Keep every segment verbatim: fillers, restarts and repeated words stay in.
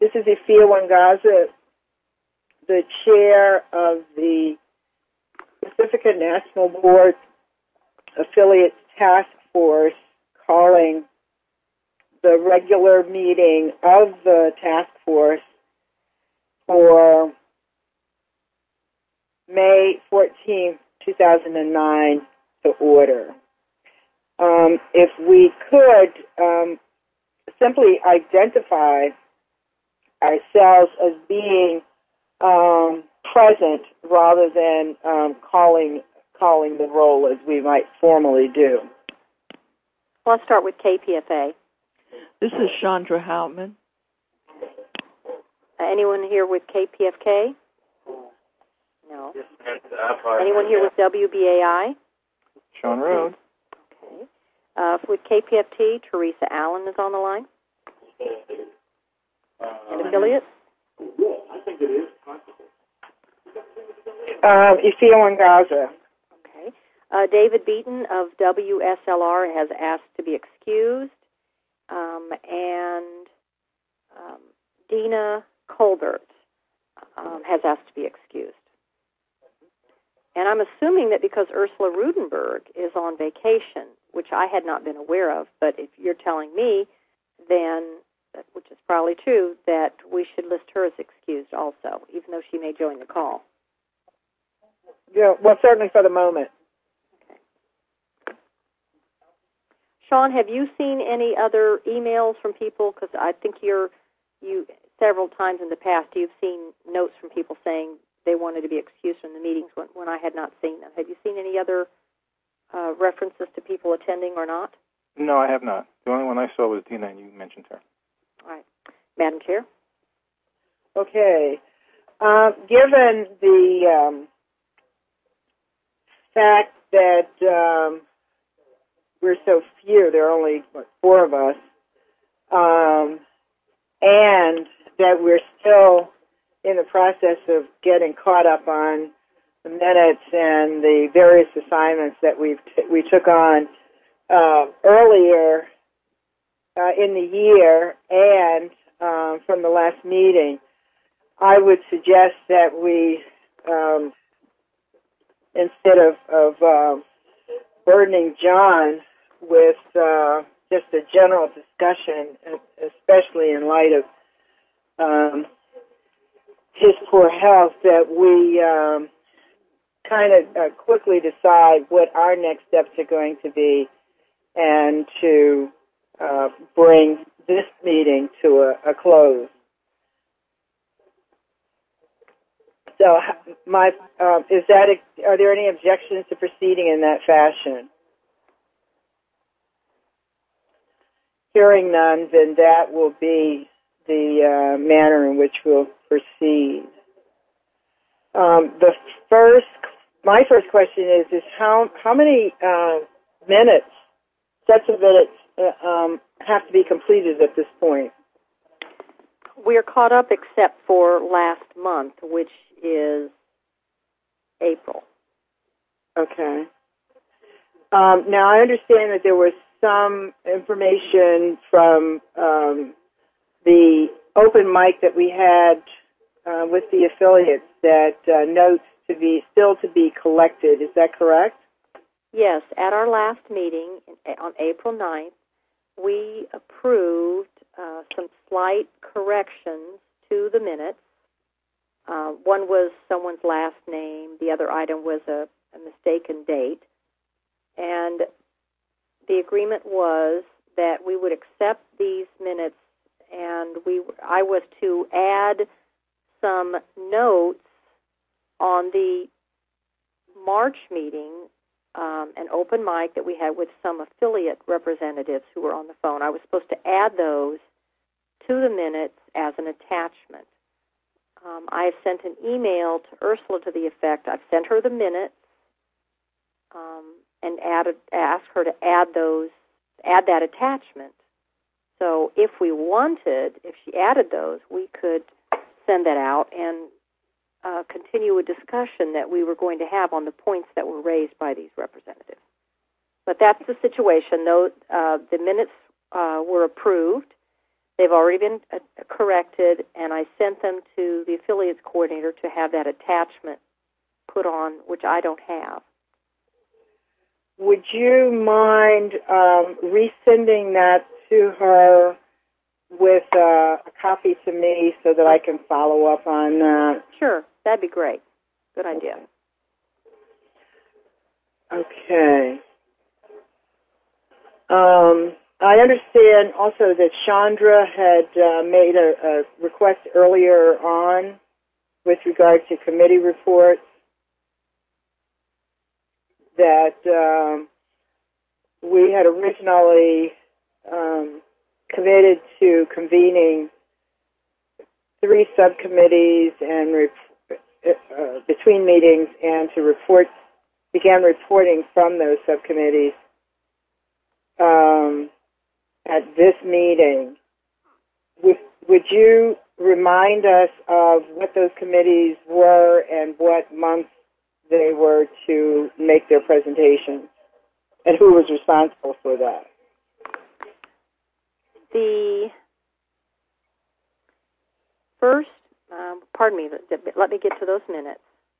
This is Ifia Wangaza, the chair of the Pacifica National Board Affiliates Task Force, calling the regular meeting of the task force for May fourteenth, two thousand nine to order. Um, if we could um, simply identify ourselves as being um, present rather than um, calling calling the roll as we might formally do. Well, let's start with K P F A. This is Chandra Houtman. Uh, anyone here with K P F K? No. Anyone here with W B A I? Sean Road. Okay. Uh, with K P F T, Teresa Allen is on the line. And affiliates? I think it is possible. Um, Ifia Wangaza. Okay. Uh, David Beaton of W S L R has asked to be excused. Um, and um, Dina Colbert um, has asked to be excused. And I'm assuming that because Ursula Rudenberg is on vacation, which I had not been aware of, but if you're telling me, then, which is probably true, that we should list her as excused also, even though she may join the call. Yeah, well, certainly for the moment. Sean, have you seen any other emails from people? Because I think you're, you several times in the past you've seen notes from people saying they wanted to be excused from the meetings when, when I had not seen them. Have you seen any other uh, references to people attending or not? No, I have not. The only one I saw was Dina, and you mentioned her. All right. Madam Chair? Okay. Uh, given the um, fact that um, we're so few, there are only, what, four of us, um, and that we're still in the process of getting caught up on the minutes and the various assignments that we've t- we took on uh, earlier uh, in the year and um, from the last meeting, I would suggest that we, um, instead of, of uh, burdening John with uh, just a general discussion, especially in light of um, his poor health, that we um, kind of uh, quickly decide what our next steps are going to be and to uh, bring this meeting to a, a close. So, my uh, is that? A, are there any objections to proceeding in that fashion? Hearing none, then that will be the uh, manner in which we'll proceed. Um, the first, my first question is: is how how many uh, minutes, sets of minutes, uh, um, have to be completed at this point? We are caught up except for last month, which is April. Okay. Um, now, I understand that there was some information from um, the open mic that we had uh, with the affiliates that uh, notes to be still to be collected. Is that correct? Yes. At our last meeting on April ninth, we approved uh, some slight corrections to the minutes. Uh, one was someone's last name. The other item was a, a mistaken date. And the agreement was that we would accept these minutes, and we I was to add some notes on the March meeting, um, an open mic that we had with some affiliate representatives who were on the phone. I was supposed to add those to the minutes as an attachment. Um, I have sent an email to Ursula to the effect, I've sent her the minutes um, and added, asked her to add those, add that attachment. So if we wanted, if she added those, we could send that out and uh, continue a discussion that we were going to have on the points that were raised by these representatives. But that's the situation. Though uh, the minutes uh, were approved, They've already been uh, corrected, and I sent them to the affiliates coordinator to have that attachment put on, which I don't have. Would you mind um, resending that to her with uh, a copy to me so that I can follow up on that? Sure, that'd be great. Good idea. Okay. Um, I understand also that Chandra had uh, made a, a request earlier on with regard to committee reports that um, we had originally um, committed to convening three subcommittees and rep- uh, between meetings and to report, began reporting from those subcommittees um, at this meeting. Would, would you remind us of what those committees were and what months they were to make their presentations and who was responsible for that? The first, um, pardon me, let, let me get to those minutes.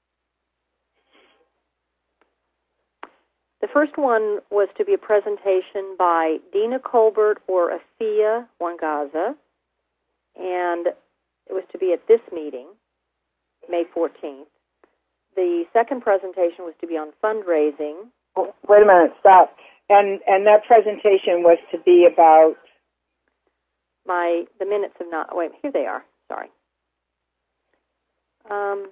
The first one was to be a presentation by Dina Colbert or Afia Wangaza, and it was to be at this meeting, May fourteenth. The second presentation was to be on fundraising. Oh, wait a minute, stop. And and that presentation was to be about? My the minutes have not. Wait, here they are. Sorry. Um,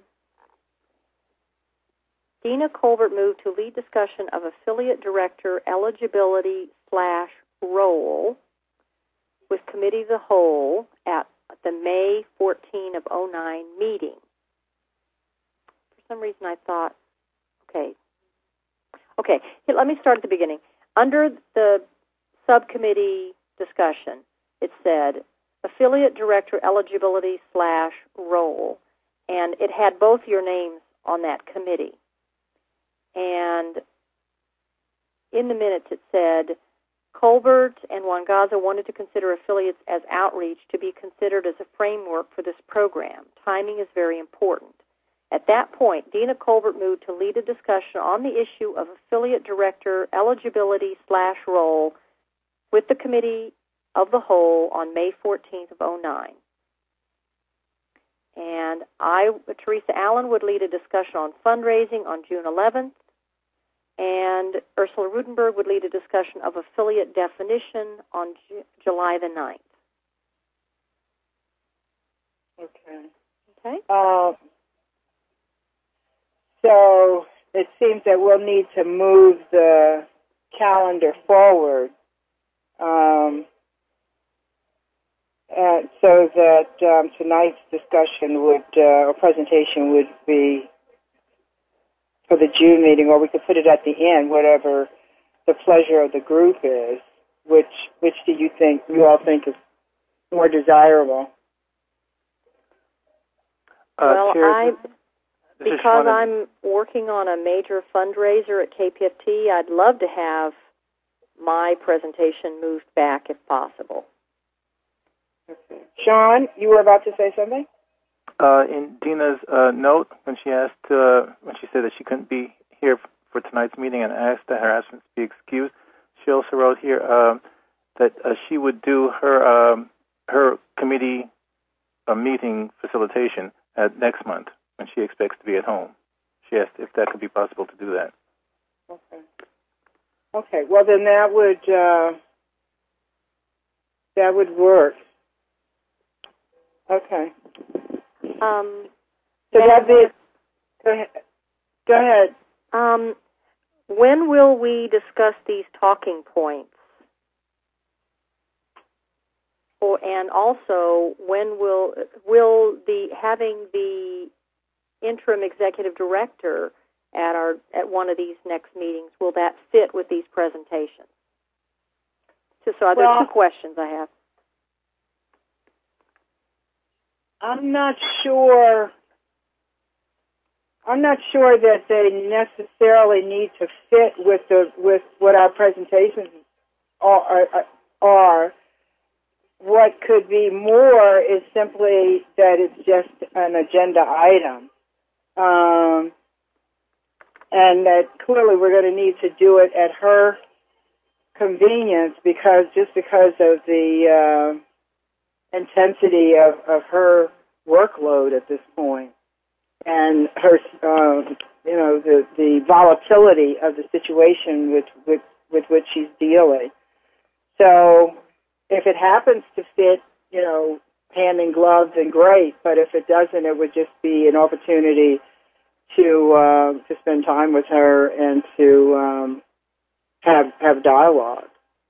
Dina Colbert moved to lead discussion of affiliate director eligibility slash role with committee of the whole at the May fourteenth of oh nine meeting. For some reason, I thought, okay, okay. Here, let me start at the beginning. Under the subcommittee discussion, it said affiliate director eligibility slash role, and it had both your names on that committee. And in the minutes it said, Colbert and Wangaza wanted to consider affiliates as outreach to be considered as a framework for this program. Timing is very important. At that point, Dina Colbert moved to lead a discussion on the issue of affiliate director eligibility slash role with the committee of the whole on May fourteenth of oh nine. And I, Teresa Allen, would lead a discussion on fundraising on June eleventh, and Ursula Rudenberg would lead a discussion of affiliate definition on Ju- July the ninth. Okay. Okay. Uh, so it seems that we'll need to move the calendar forward um, uh, so that um, tonight's discussion would, uh, or presentation would be for the June meeting, or we could put it at the end, whatever the pleasure of the group is. Which which do you think, you all think is more desirable? Uh, well, Chair, I, this is because Sean. I'm working on a major fundraiser at K P F T, I'd love to have my presentation moved back if possible. Okay. Sean, you were about to say something? Uh, in Dina's uh, note, when she asked, uh, when she said that she couldn't be here for tonight's meeting and asked that her absence be excused, she also wrote here uh, that uh, she would do her um, her committee uh, meeting facilitation at next month when she expects to be at home. She asked if that could be possible to do that. Okay. Okay. Well, then that would uh, that would work. Okay. Um, So that'd be. Go ahead. Go ahead. Um, when will we discuss these talking points? Or, and also, when will will the having the interim executive director at our at one of these next meetings, will that fit with these presentations? So, so there are Well, two questions I have. I'm not sure. I'm not sure that they necessarily need to fit with the with what our presentations are. are, are. what could be more is simply that it's just an agenda item. Um, and that clearly we're going to need to do it at her convenience because just because of the uh, intensity of, of her workload at this point and her, uh, you know, the, the volatility of the situation with, with, with which she's dealing. So if it happens to fit, you know, hand in glove, then great. But if it doesn't, it would just be an opportunity to uh, to spend time with her and to um, have have dialogue.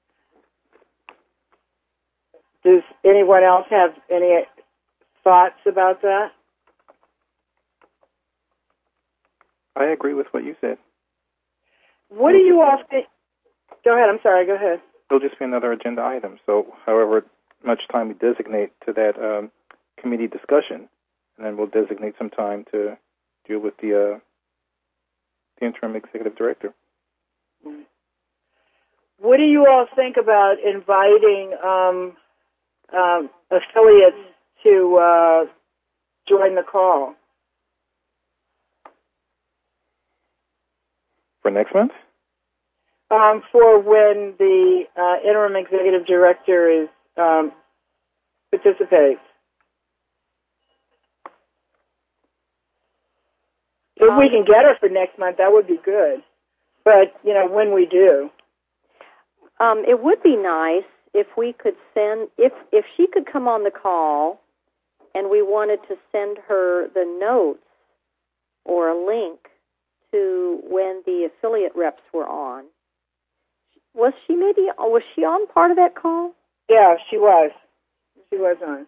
Does anyone else have any thoughts about that? I agree with what you said. What do you all think? Go ahead. I'm sorry. Go ahead. It'll just be another agenda item. So however much time we designate to that um, committee discussion, and then we'll designate some time to deal with the, uh, the interim executive director. What do you all think about inviting um, um, affiliates to uh, join the call? For next month? Um, for when the uh, interim executive director is um, participates. If we can get her for next month, that would be good. But, you know, when we do. Um, it would be nice if we could send, if if she could come on the call and we wanted to send her the notes or a link to when the affiliate reps were on. Was she maybe, was she on part of that call? Yeah, she was. She was on.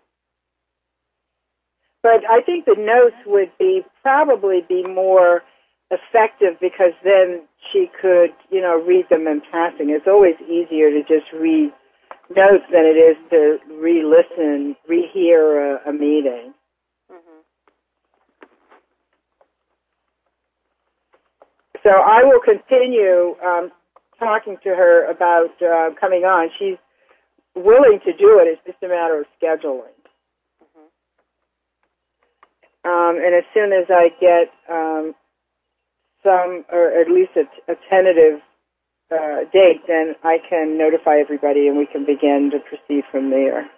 But I think the notes would be probably be more effective because then she could, you know, read them in passing. It's always easier to just read notes than it is to re-listen, rehear a, a meeting. Mm-hmm. So I will continue um, talking to her about uh, coming on. She's willing to do it. It's just a matter of scheduling. Um, and as soon as I get um, some, or at least a, a tentative uh, date, then I can notify everybody and we can begin to proceed from there.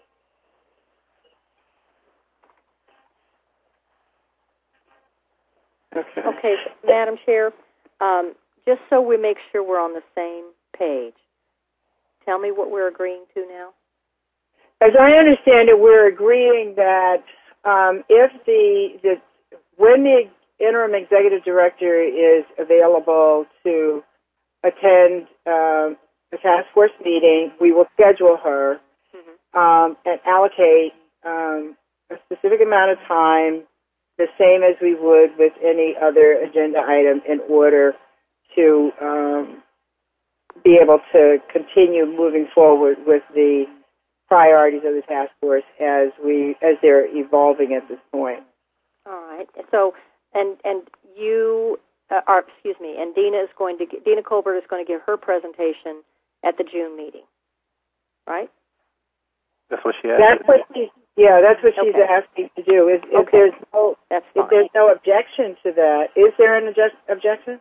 Okay. Okay, Madam Chair, um, just so we make sure we're on the same page, tell me what we're agreeing to now. As I understand it, we're agreeing that Um, if the, the when the interim executive director is available to attend um, a task force meeting, we will schedule her mm-hmm. um, and allocate um, a specific amount of time, the same as we would with any other agenda item, in order to um, be able to continue moving forward with the priorities of the task force as we as they're evolving at this point. All right. So, and and you uh, are excuse me, and Dina is going to Dina Colbert is going to give her presentation at the June meeting, right? That's what she asked. That's what she. Yeah, that's what she's okay. asking to do. Is if okay. there's no that's if there's no objection to that, is there an adjust, objection?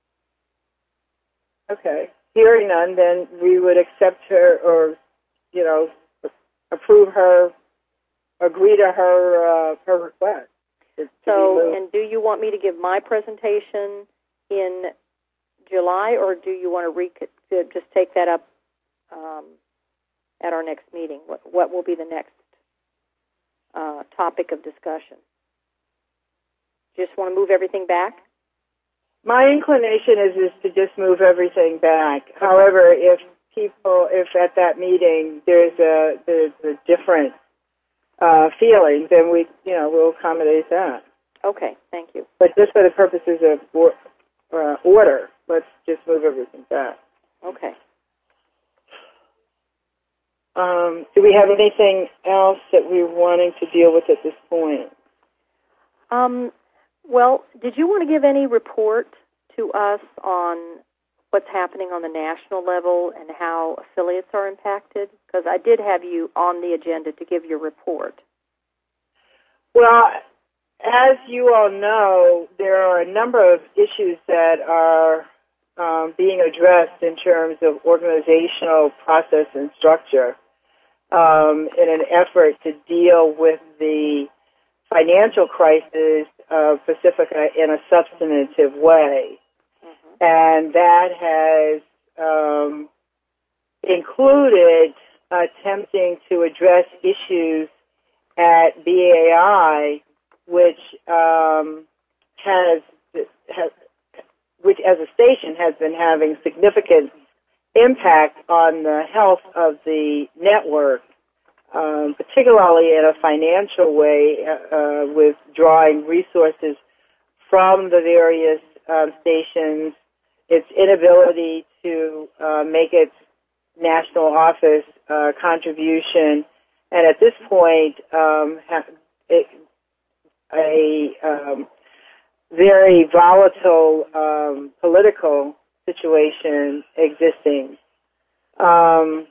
Okay. Hearing none, then we would accept her, or you know, approve her, agree to her uh, her request. So, and do you want me to give my presentation in July, or do you want to, re- to just take that up um, at our next meeting? What, what will be the next uh, topic of discussion? Just want to move everything back? My inclination is is to just move everything back. However, if people, if at that meeting there's a there's a different uh, feeling, then we, you know, we'll accommodate that. Okay, thank you. But just for the purposes of or, uh, order, let's just move everything back. Okay. Um, do we have anything else that we're wanting to deal with at this point? Um. Well, did you want to give any report to us on what's happening on the national level and how affiliates are impacted? Because I did have you on the agenda to give your report. Well, as you all know, there are a number of issues that are um, being addressed in terms of organizational process and structure um, in an effort to deal with the financial crisis of Pacifica in a substantive way. Mm-hmm. And that has um, included attempting to address issues at B A I, which um, has, has, which as a station has been having significant impact on the health of the network, um, particularly in a financial way, uh, with drawing resources from the various um, stations, its inability to uh, make its national office uh, contribution, and at this point, um, ha- it, a um, very volatile um, political situation existing. Um,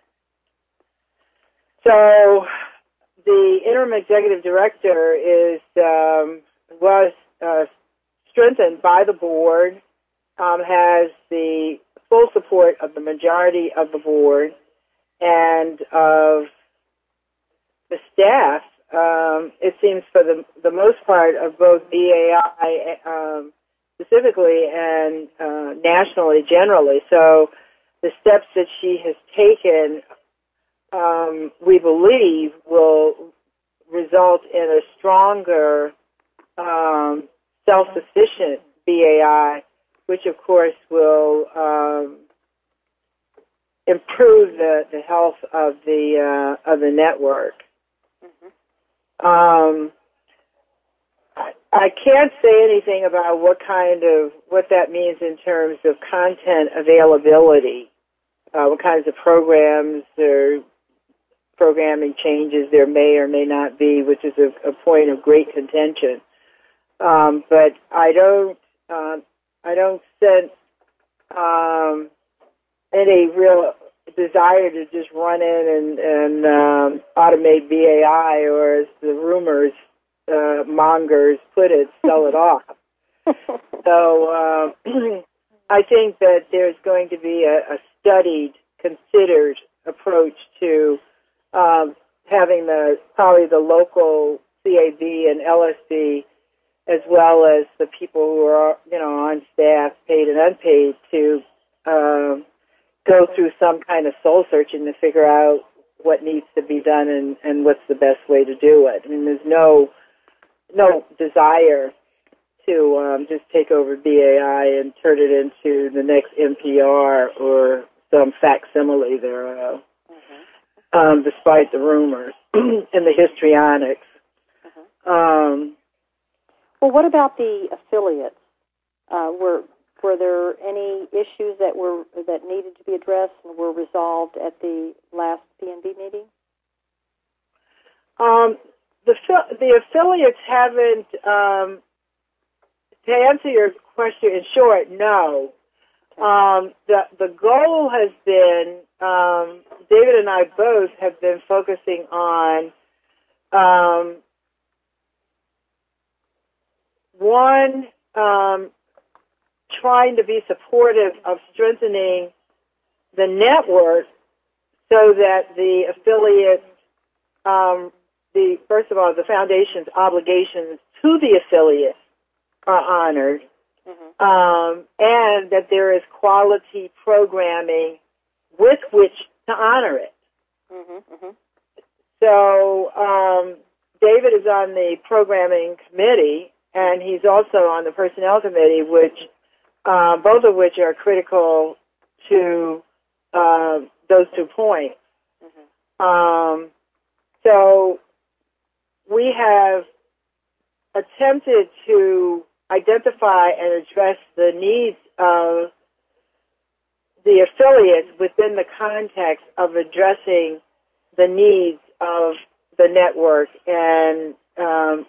so the interim executive director is um, was uh, strengthened by the board, um, has the full support of the majority of the board and of the staff. Um, it seems for the the most part of both B A I um, specifically and uh, nationally generally. So the steps that she has taken, um, we believe, will result in a stronger, um, self-sufficient B A I, which of course will um, improve the, the health of the uh, of the network. Um, I, I can't say anything about what kind of, what that means in terms of content availability, uh, what kinds of programs or programming changes there may or may not be, which is a, a point of great contention. Um, but I don't, um, I don't sense um, any real desire to just run in and, and um, automate B A I, or as the rumors uh, mongers put it, sell it off. So uh, I think that there's going to be a, a studied, considered approach to um, having the probably the local C A B and L S B, as well as the people who are, you know, on staff, paid and unpaid, to um, go through some kind of soul searching to figure out what needs to be done and, and what's the best way to do it. I mean, there's no no desire to um, just take over B A I and turn it into the next N P R or some facsimile thereof, mm-hmm. um, despite the rumors and the histrionics. Mm-hmm. Um, well, what about the affiliates? Uh, were Were there any issues that were that needed to be addressed and were resolved at the last P N B meeting? Um, the the affiliates haven't. Um, to answer your question in short, no. Okay. Um, the the goal has been, um, David and I both have been focusing on um, one. Um, trying to be supportive of strengthening the network so that the affiliates, um, the first of all, the foundation's obligations to the affiliates are honored, mm-hmm. um, and that there is quality programming with which to honor it. Mm-hmm, mm-hmm. So um, David is on the programming committee, and he's also on the personnel committee, which Uh, both of which are critical to uh, those two points. Mm-hmm. Um, so we have attempted to identify and address the needs of the affiliates within the context of addressing the needs of the network and um,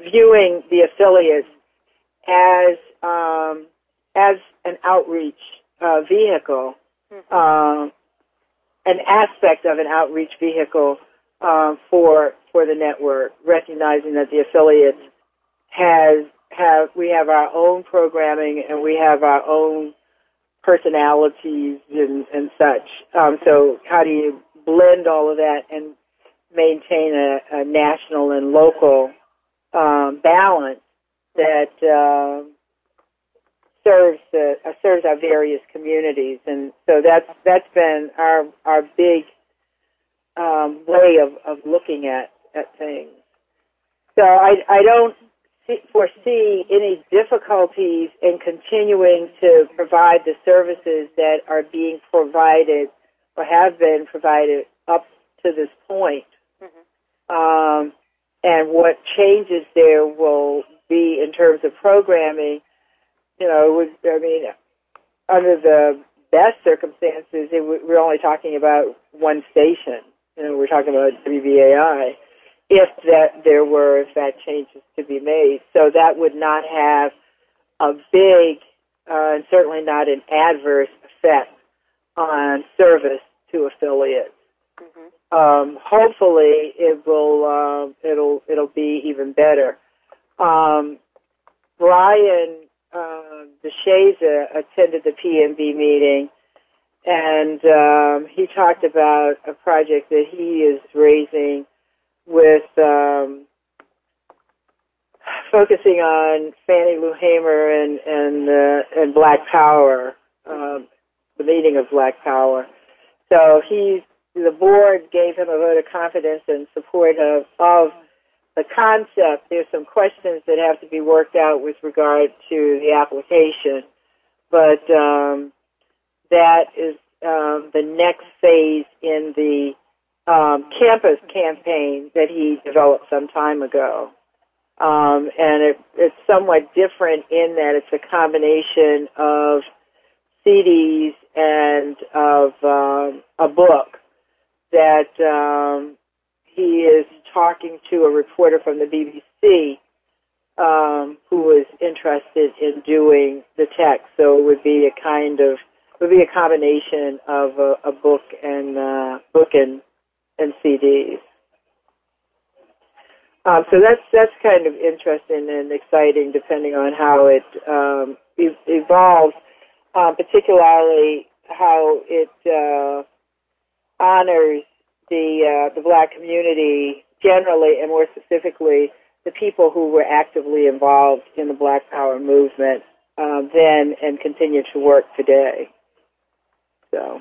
viewing the affiliates as um, as an outreach uh, vehicle, Mm-hmm. um, an aspect of an outreach vehicle um, for for the network, recognizing that the affiliates has have we have our own programming and we have our own personalities and, and such. Um, so how do you blend all of that and maintain a, a national and local um, balance that uh, serves the, uh, serves our various communities? And so that's that's been our our big um, way of, of looking at, at things. So I I don't see, foresee any difficulties in continuing to provide the services that are being provided or have been provided up to this point. Mm-hmm. Um, and what changes there will be in terms of programming. You know, it would, I mean, under the best circumstances, it would, we're only talking about one station. You know, we're talking about W B A I, if that there were, in fact, changes to be made. So that would not have a big, uh, and certainly not an adverse effect on service to affiliates. Mm-hmm. Um, hopefully, it will. Um, it'll. It'll be even better. Um, Brian uh, DeShaza attended the P M B meeting, and um, he talked about a project that he is raising with um, focusing on Fannie Lou Hamer and and uh, and Black Power, uh, the meaning of Black Power. So he's the board gave him a vote of confidence and support of, of the concept. There's some questions that have to be worked out with regard to the application, but um, that is um, the next phase in the um, campus campaign that he developed some time ago. Um, and it, it's somewhat different in that it's a combination of C Ds and of um, a book that um, he is talking to a reporter from the B B C um, who was interested in doing the text. So it would be a kind of it would be a combination of a, a book and uh, book and and C Ds. Um, so that's that's kind of interesting and exciting, depending on how it um, e- evolves. Um, particularly how it uh, honors the uh, the Black community generally, and more specifically, the people who were actively involved in the Black Power movement um, then and continue to work today. So,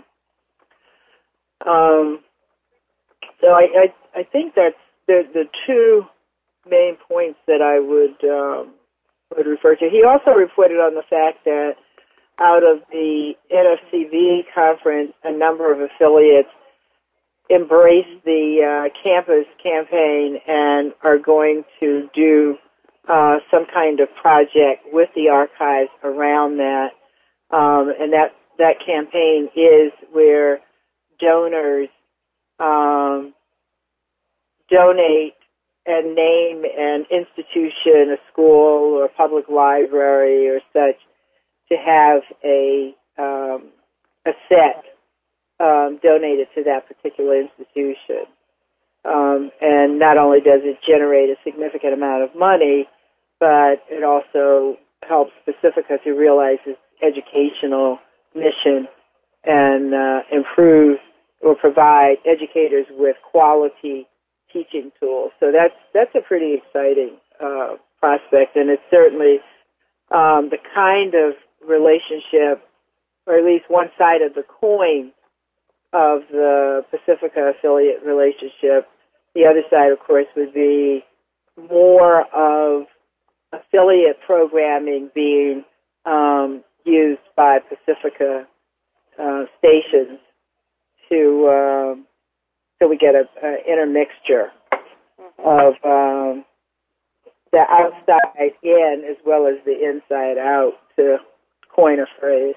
um, so I, I I think that's the the two main points that I would um, would refer to. He also reported on the fact that out of the N F C V conference, a number of affiliates embraced the uh, campus campaign and are going to do uh, some kind of project with the archives around that. Um, and that, that campaign is where donors um, donate and name an institution, a school, or a public library or such, to have a um, a set um, donated to that particular institution. Um, and not only does it generate a significant amount of money, but it also helps Pacifica to realize its educational mission and uh, improve or provide educators with quality teaching tools. So that's that's a pretty exciting uh, prospect, and it's certainly um, the kind of relationship, or at least one side of the coin of the Pacifica affiliate relationship. The other side, of course, would be more of affiliate programming being um, used by Pacifica uh, stations to um, so we get a, a intermixture of um, the outside in as well as the inside out, to coin a phrase.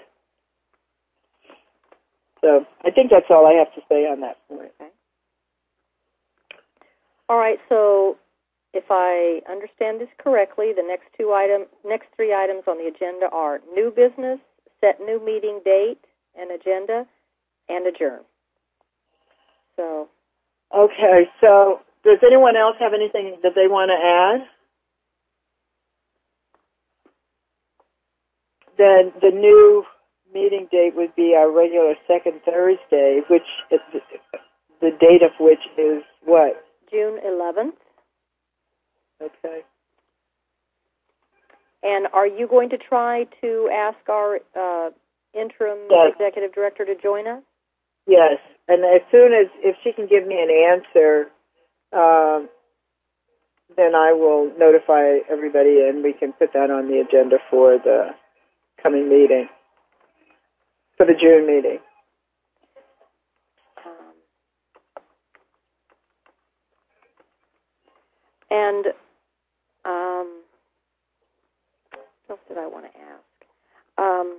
So I think that's all I have to say on that point. Okay. All right, so if I understand this correctly, the next two item, next three items on the agenda are new business, set new meeting date and agenda, and adjourn. So. Okay, so does anyone else have anything that they want to add? Then the new meeting date would be our regular second Thursday, which is, the date of which is what? June eleventh. Okay. And are you going to try to ask our uh, interim yes. executive director to join us? Yes, and as soon as, if she can give me an answer, um, then I will notify everybody and we can put that on the agenda for the coming meeting, for the June meeting. Um, and um, what else did I want to ask? Um,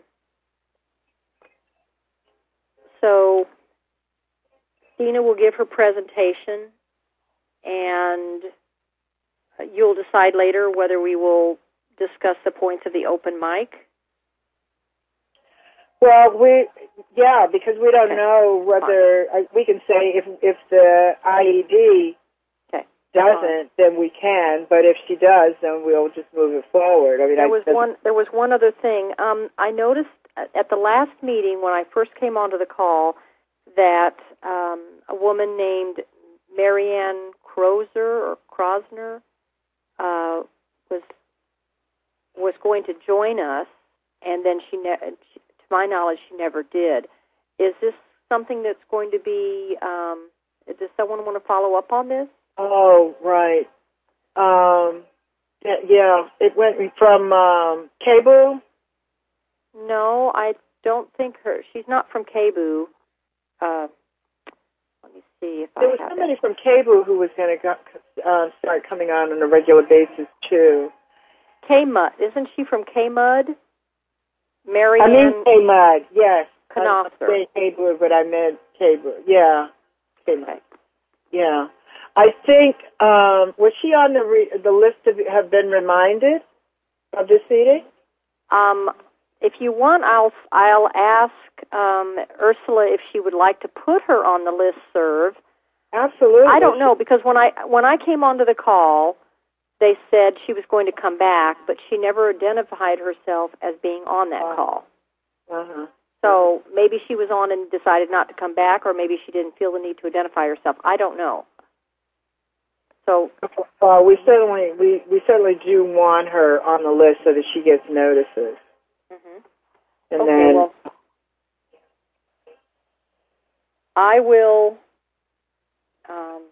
so Dina will give her presentation, and you'll decide later whether we will discuss the points of the open mic. Well, we, yeah, because we don't okay. know whether, uh, we can say if if the I E D okay. doesn't, then we can, but if she does, then we'll just move it forward. I mean, there I, was one. There was one other thing. Um, I noticed at the last meeting when I first came onto the call that um, a woman named Marianne Crozer or Krosner uh, was was going to join us, and then she, ne- she, to my knowledge, she never did. Is this something that's going to be? Um, does someone want to follow up on this? Oh, right. Um, yeah, it went from um, Cebu. No, I don't think her. She's not from Cebu. Uh, let me see if there I was have somebody it. from Cebu who was going to uh, start coming on on a regular basis too. K-Mud. Isn't she from K-Mud? Marianne I mean K-Mud, yes. Knopfer. I'm saying Cebu, but I meant Cebu. Yeah. K-Mud. Okay. Yeah. I think, um, was she on the re- the list to be, have been reminded of this meeting? Um, if you want, I'll I'll ask um, Ursula if she would like to put her on the listserv. Absolutely. I don't know, because when I when I came onto the call, they said she was going to come back, but she never identified herself as being on that uh, call. Uh-huh. So maybe she was on and decided not to come back, or maybe she didn't feel the need to identify herself. I don't know. So, uh, we certainly we, we certainly do want her on the list so that she gets notices. mm-hmm. And okay, then, well, I will. Um,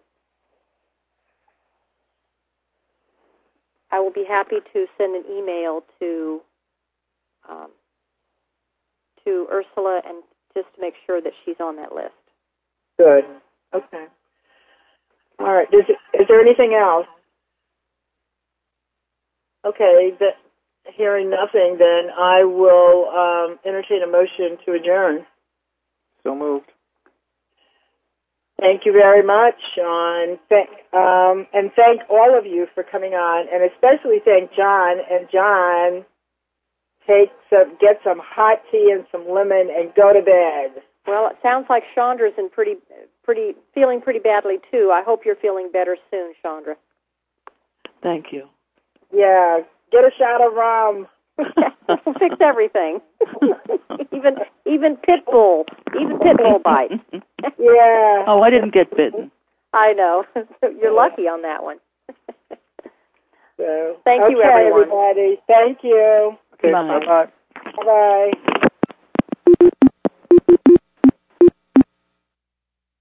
I will be happy to send an email to um, to Ursula and just to make sure that she's on that list. good. Okay. All right. Is, is there anything else? Okay. The, hearing nothing, then I will um, entertain a motion to adjourn. So moved. Thank you very much, Sean. Thank, um, and thank all of you for coming on, and especially thank John. And John, take some, get some hot tea and some lemon and go to bed. Well, it sounds like Chandra's in pretty, pretty, feeling pretty badly too. I hope you're feeling better soon, Chandra. Thank you. Yeah, get a shot of rum. We'll fix everything. even even pit bull, even pit bull bites. Yeah. Oh, I didn't get bitten. I know. You're lucky on that one. So, Thank okay, you, everyone. everybody. Thank you. Okay, Bye. bye-bye. Bye-bye.